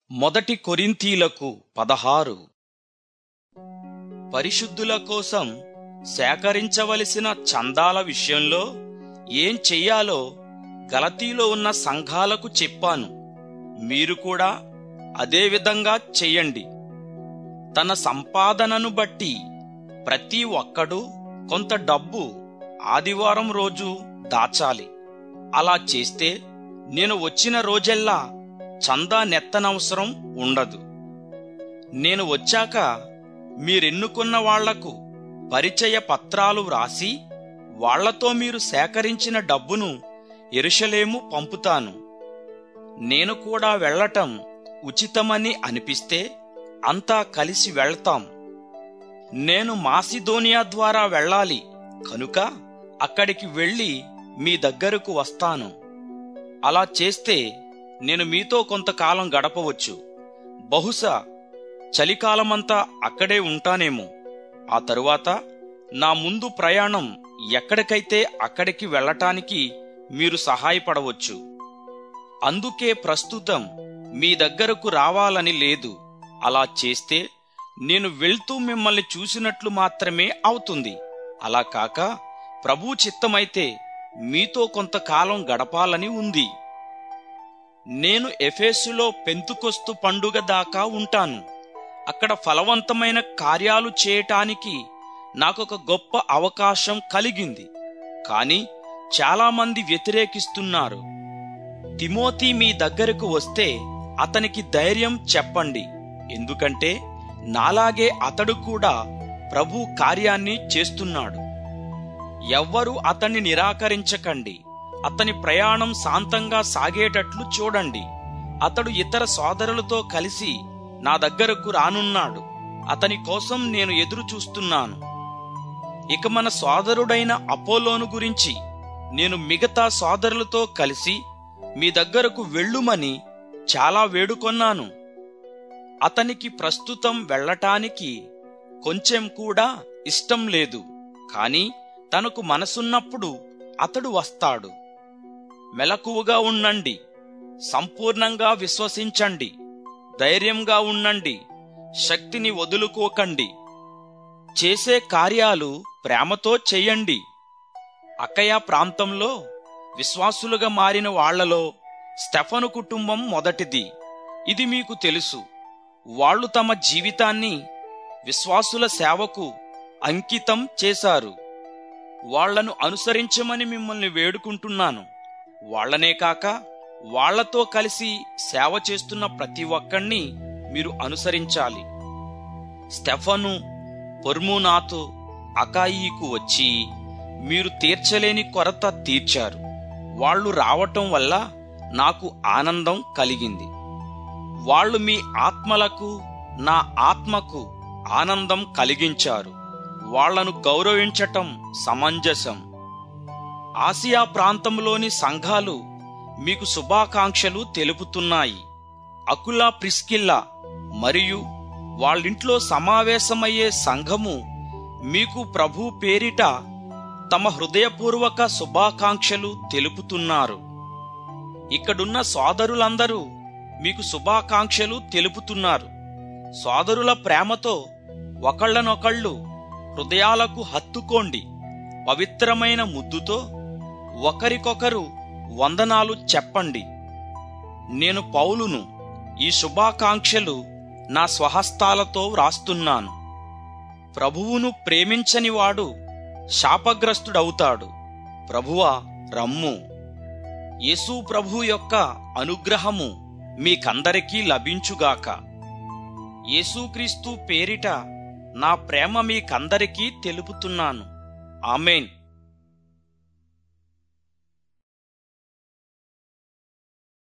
మొదటి కొరింథీలకు 16. పరిశుద్ధుల కోసం సేకరించవలసిన చందాల విషయంలో ఏం చెయ్యాలో గలతీలో ఉన్న సంఘాలకు చెప్పాను. మీరు కూడా అదే విధంగా చెయ్యండి. తన సంపాదనను బట్టి ప్రతి ఒక్కడూ కొంత డబ్బు ఆదివారం రోజు దాచాలి. అలా చేస్తే నేను వచ్చిన రోజెల్లా చందా నెత్తనవసరం ఉండదు. నేను వచ్చాక మీరెన్నుకున్న వాళ్లకు పరిచయ పత్రాలు వ్రాసి వాళ్లతో మీరు సేకరించిన డబ్బును యెరూషలేము పంపుతాను. నేను కూడా వెళ్ళటం ఉచితమని అనిపిస్తే అంతా కలిసి వెళ్తాం. నేను మాసిదోనియా ద్వారా వెళ్ళాలి కనుక అక్కడికి వెళ్ళి మీ దగ్గరకు వస్తాను. అలా చేస్తే నేను మీతో కొంతకాలం గడపవచ్చు. బహుశా చలికాలమంతా అక్కడే ఉంటానేమో. ఆ తరువాత నా ముందు ప్రయాణం ఎక్కడికైతే అక్కడికి వెళ్ళటానికి మీరు సహాయపడవచ్చు. అందుకే ప్రస్తుతం మీ దగ్గరకు రావాలని లేదు. అలా చేస్తే నేను వెళ్తూ మిమ్మల్ని చూసినట్లు మాత్రమే అవుతుంది. అలా కాక ప్రభు చిత్తమైతే మీతో కొంతకాలం గడపాలని ఉంది. నేను ఎఫెసులో పెంతుకొస్తు పండుగ దాకా ఉంటాను. అక్కడ ఫలవంతమైన కార్యాలు చేయటానికి నాకొక గొప్ప అవకాశం కలిగింది. కానీ చాలామంది వ్యతిరేకిస్తున్నారు. తిమోతి మీ దగ్గరకు వస్తే అతనికి ధైర్యం చెప్పండి. ఎందుకంటే నాలాగే అతడు కూడా ప్రభు కార్యాన్ని చేస్తున్నాడు. ఎవ్వరూ అతన్ని నిరాకరించకండి. అతని ప్రయాణం శాంతంగా సాగేటట్లు చూడండి. అతడు ఇతర సోదరులతో కలిసి నా దగ్గరకు రానున్నాడు. అతని కోసం నేను ఎదురు చూస్తున్నాను. ఇక మన సోదరుడైన అపోలోను గురించి నేను మిగతా సోదరులతో కలిసి మీ దగ్గరకు వెళ్ళుమని చాలా వేడుకొన్నాను. అతనికి ప్రస్తుతం వెళ్ళటానికి కొంచెం కూడా ఇష్టం లేదు. కాని తనకు మనసున్నప్పుడు అతడు వస్తాడు. మెలకువగా ఉండండి. సంపూర్ణంగా విశ్వసించండి. ధైర్యంగా ఉండండి. శక్తిని వదులుకోకండి. చేసే కార్యాలు ప్రేమతో చెయ్యండి. అకయ ప్రాంతంలో విశ్వాసులుగా మారిన వాళ్లలో స్టెఫను కుటుంబం మొదటిది. ఇది మీకు తెలుసు. వాళ్ళు తమ జీవితాన్ని విశ్వాసుల సేవకు అంకితం చేశారు. వాళ్లను అనుసరించమని మిమ్మల్ని వేడుకుంటున్నాను. వాళ్లనే కాక వాళ్లతో కలిసి సేవ చేస్తున్న ప్రతి ఒక్కణ్ణి మీరు అనుసరించాలి. స్టెఫను, పొర్మునాతు అకాయికు వచ్చి మీరు తీర్చలేని కొరత తీర్చారు. వాళ్ళు రావటం వల్ల నాకు ఆనందం కలిగింది. వాళ్ళు మీ ఆత్మలకు నా ఆత్మకు ఆనందం కలిగించారు. వాళ్లను గౌరవించటం సమంజసం. ఆసియా ప్రాంతంలోని సంఘాలు మీకు శుభాకాంక్షలు తెలుపుతున్నాయి. అకులా, ప్రిస్కిల్లా మరియు వాళ్ళింట్లో సమావేశమయ్యే సంఘము మీకు ప్రభు పేరిట తమ హృదయపూర్వక శుభాకాంక్షలు తెలుపుతున్నారు. ఇక్కడున్న సోదరులందరూ మీకు శుభాకాంక్షలు తెలుపుతున్నారు. సోదరుల ప్రేమతో ఒకళ్ళనొకళ్ళు హృదయాలకు హత్తుకోండి. పవిత్రమైన ముద్దుతో ఒకరికొకరు వందనాలు చెప్పండి. నేను పౌలును. ఈ శుభాకాంక్షలు నా స్వహస్తాలతో వ్రాస్తున్నాను. ప్రభువును ప్రేమించని వాడు శాపగ్రస్తుడవుతాడు. ప్రభువా రమ్ము. యేసు ప్రభు యొక్క అనుగ్రహము మీకందరికీ లభించుగాక. యేసుక్రీస్తు పేరిట నా ప్రేమ మీకందరికీ తెలుపుతున్నాను. ఆమేన్.